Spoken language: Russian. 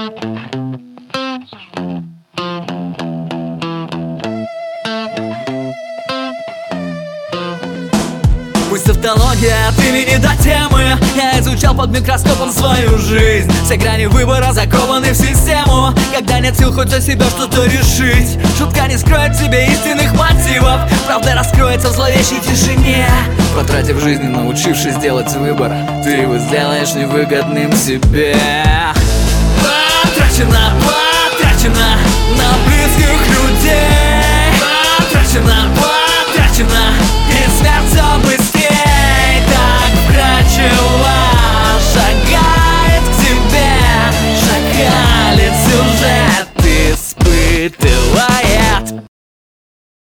Пусть тавтология от имени до темы. Я изучал под микроскопом свою жизнь. Все грани выбора закованы в систему. Когда нет сил хоть за себя что-то решить, шутка не скроет в себе истинных мотивов. Правда раскроется в зловещей тишине. Потратив жизнь, научившись делать выбор, ты его сделаешь невыгодным себе. Потрачено